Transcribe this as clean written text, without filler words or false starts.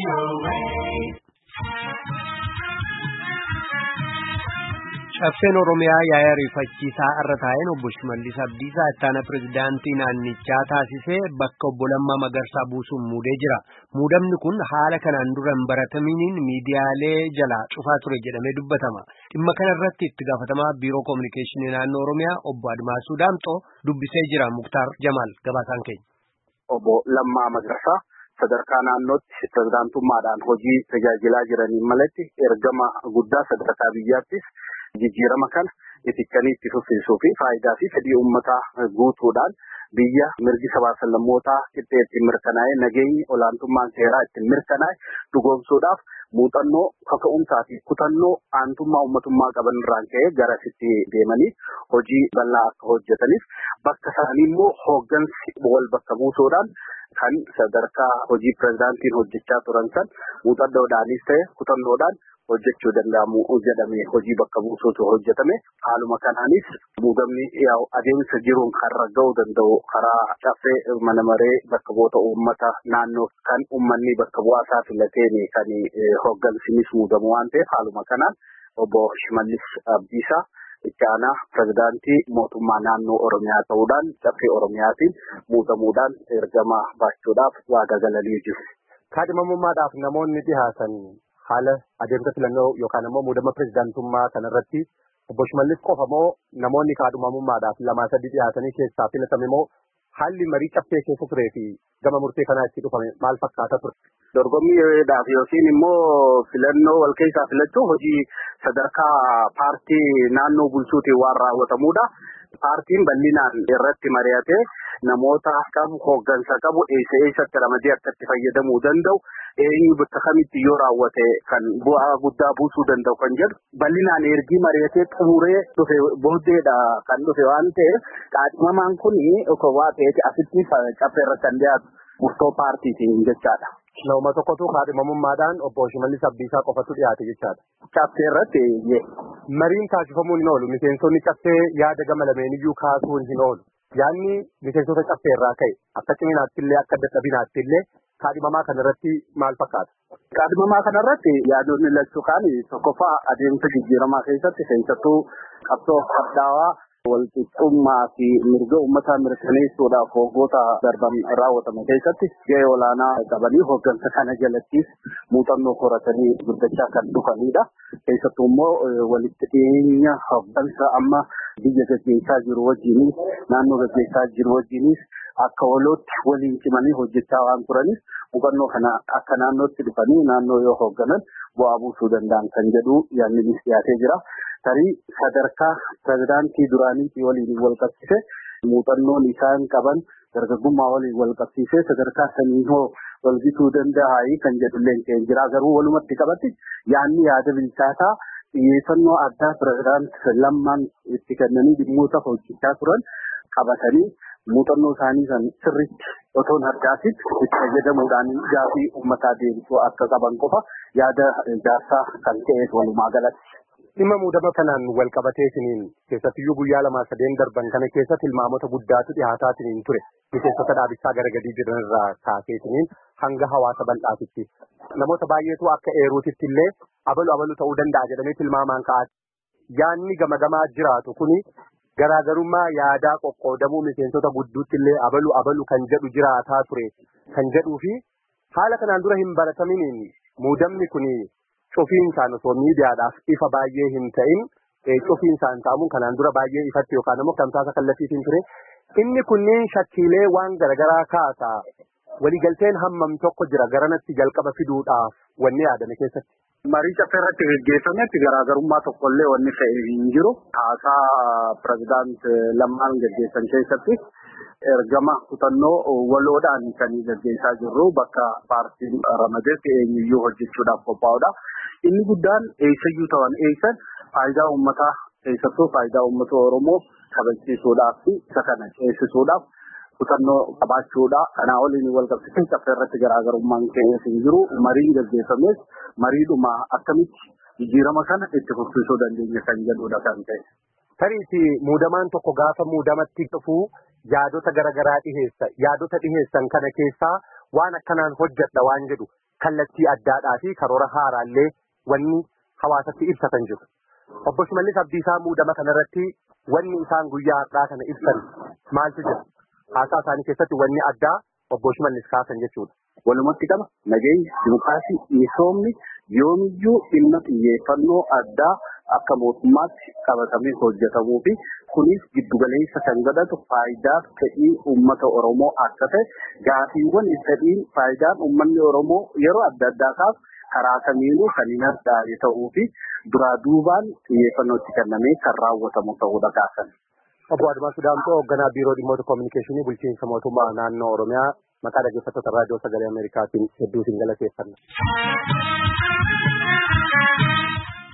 Caffeen Oromiyaa yaa'ii ariifachiisaa irra taa'een obbo Shimallis Abdiisaa ittaana pirezidaantii naannichaa taasisee bakka obbo Lammaa Magarsaa buusuun muudee jira. Muudamni kun haala kanaan dura hin barataminiin miidiyaalee jalaa cufaa ture jedhamee dubbatama. Dhimma kana irratti itti gaafatamaa Biiroo Kominikeeshinii Naannoo Oromiyaa obbo Admaasuu Daamxoo dubbisee jira. Muktaar Jamaal gabaasaan keenya. Obbo Lammaa Magarsaa sadarkaa naannootti pirezidaantummaadhaan hojii tajaajilaa jiraniin malatti ergama guddaa sadarkaa biyyaattis jijjiirama kana itti fufsiisuu fi faayidaa fi fedhii uummataa guutuudhaan biyya mirgi sabaa sallammootaa qixxeetti mirkanaa'ee nageenyi olaantummaan seeraa ittiin mirkanaa'e dhugoomsuudhaaf muuxannoo kaka'umsaa fi kutannoo aantummaa uummatummaa qaban irraan ka'ee garasitti deemanii hojii bal'aa akka hojjetaniif bakka isaanii immoo hooggansi wal bakka buusuudhaan kan sadarkaa hojii pirezidaantiin hojjechaa turan san muuxannoodhaanis ta'e kutannoodhaan hojjechuu danda'amu jedhamee hojii bakka buusuutu hojjetame. Haaluma kanaanis muudamni adeemsa jiruun kan ragga'uu danda'u karaa caffee mana maree bakka bu'oota uummata naannoo kan uummanni bakka bu'aasaa filateen kan hooggansinis muudamu waan ta'eef haaluma kanaan obbo Shimallis Abdiisaa itti aanaa pirezidaantii mootummaa naannoo Oromiyaa ta'uudhaan caffee Oromiyaatiin muudamuudhaan ergama baachuudhaaf waadaa galanii jiru. Kaadhimamummaadhaaf namoonni dhihaatan haala adeemsa filannoo yookaan immoo muudama pirezidaantummaa kanarratti obbo Shimallis qofa moo namoonni kaadhimamummaadhaaf lamaa sadii dhihaatanii keessaa filatame moo haalli marii caffee keessa turee fi gama murtee kanaa itti dhufame maal fakkaata ture? Dorgommiidhaaf yookiin immoo filannoo wal keessaa filachuu hojii sadarkaa paartii naannoo bulchuutiin waan raawwatamudha. Paartiin bal'inaan irratti mari'atee namoota qabu hooggansa qabu eessatti ramadee akka itti fayyadamuu danda'u eenyu bakka kamitti yoo raawwate kan bu'aa guddaa buusuu danda'u kan jedhu bal'inaan ergii mari'atee xumuree dhufe booddeedha kan dhufe waan ta'eef qaadhimamaan kun waa ta'eeti asitti caffee irratti kan dhiyaatu murtoo paartiitiin jechaadha. Nama tokkotu kaadhimamummaadhaan obbo Shimallis Abdiisaa qofatu dhiyaate jechaadha. Caffee irratti mariin taasifamuun hin oolu. Miseensonni caffee yaada gama lameeniyyuu kaasuun hin oolu. Yaadni miseensota caffee irraa ka'e akka ciminaatti illee akka dadhabinaatti illee kaadhimamaa kanarratti maal fakkaata? Kaadhimamaa kanarratti yaadonni lachuu kaan tokkoffaa adeemsa jijjiiramaa keessatti keessattuu qabsoo addaawaa walqixxummaa fi mirga uummataa mirkaneessuudhaaf waggoota darban raawwatame keessatti gahee olaanaa qabanii hooggansa kana jalattis muuxannoo horatanii guddachaa kan dhufanidha. Keessattuu immoo walitti dhiyeenya hooggansa amma biyya gaggeessaa jiru wajjinis naannoo gaggeessaa jiru wajjinis akka walootti waliin cimanii hojjechaa waan turaniif muuxannoo kana akka naannootti dhufanii naannoo yoo hoogganan bu'aa buusuu danda'an kan jedhu yaadnis dhiyaatee jira. Tarii sadarkaa pirezidaantii duraaniitii waliin wal qabsiise muuxannoon isaan qaban dargaggummaa waliin wal qabsiise sadarkaa sanii hoo wal bituu danda'a kan jedhullee keenya jira. Garuu walumatti qabatti yaadni yaada bilchaataa xiyyeeffannoo addaa pirezidaantii Lammaan itti kennanii dhimmoota hojjechaa turan qabatanii muuxannoo isaanii san sirriitti otoo hin harkaasin itti fayyadamuudhaan gaafii uummataa deebisuu akka qaban qofa yaada jaarsaa kan ta'e walumaa galatti. Dhimma muudama kanaan wal qabatee isiniin keessattiyyuu guyyaa lamaa sadeen darban kana keessatti ilmaamota guddaatu dhihaataa isiniin ture. Miseensota dhaabichaa gara gadii jiran irraa kaasee isiniin hanga hawaasa bal'aatitti. Namoota baay'eetu akka eeruutitti illee abalu ta'uu danda'a jedhamee tilmaamaan ka'aa. Yaadni gama jiraatu kuni garaagarummaa yaadaa qoqqoodamuu miseensota gudduutti illee abalu kan jedhu jiraataa ture kan jedhuu fi haala kanaan dura hin barataminiin muudamni kuni cufiinsaan osoo miidiyaadhaaf ifa baay'ee hin ta'in cufiinsaan ta'amuun kanaan dura baay'ee ifatti yookaan immoo tamsaasa kallattiitiin ture. Inni kunneen shakkiilee waan garagaraa kaasaa waliigalteen hammam tokko jira garanatti jalqaba fiduudhaaf wanni yaadame keessatti. Marii caffee irratti gaggeeffametti garaagarummaa tokkollee wanni fe'e hin jiru. Haasaa pirezidaantii Lammaan gaggeessan keessatti ergama kutannoo waloodhaan kan gaggeessaa jirru bakka paartiin ramadeetti eenyuyyuu hojjechuudhaaf qophaa'udha. Inni guddaan eessayyuu ta'an eessan faayidaa uummataa keessattuu faayidaa uummata Oromoo kabachiisuudhaaf fi isa kana ceesisuudhaaf kutannoo qabaachuudha. Kanaa waliin wal qabsiisee caffee irratti garaagarummaan ka'ee hin jiru. Mariin gaggeeffames mariidhuma akkamitti jijjiirama kana itti fufsiisuu dandeenya kan jedhudha kan ta'e. Tariiti muudamaan tokko gaafa muudamatti dhufuu yaadota garagaraa dhiheessa. Yaadota dhiheessan kana keessaa waan akkanaan hojjedha waan jedhu kallattii addaadhaa fi karoora haaraallee wanni hawaasatti ibsatan jiru. Obbo Shimallis Abdiisaa muudama kanarratti wanni isaan guyyaa har'aa kana ibsan maaltu jira? Haasaa isaanii keessatti wanni addaa obbo Shimallis kaasan jechuudha. Walumatti qaba nageenyi dimokiraasii misoomni yoomiyyuu dhimma xiyyeeffannoo addaa akka mootummaatti qabatamee hojjetamuu fi kunis giddugaleessa kan godhatu faayidaa fedhii uummata Oromoo akka ta'e gaafiiwwan fedhiin faayidaan uummanni Oromoo yeroo adda addaa kaaf karaa kamiinuu kan hin addaa'e ta'uu fi duraa duubaan xiyyeeffannootti kennamee kan raawwatamu ta'uudha kaasan. Obbo Admaasuu Daamtoo hoogganaa biiroo dhimmoota koominikeeshinii bulchiinsa mootummaa naannoo Oromiyaa maqaa dhaggeeffattoota raadiyoo sagalee Ameerikaatiin hedduu isin galateeffanna.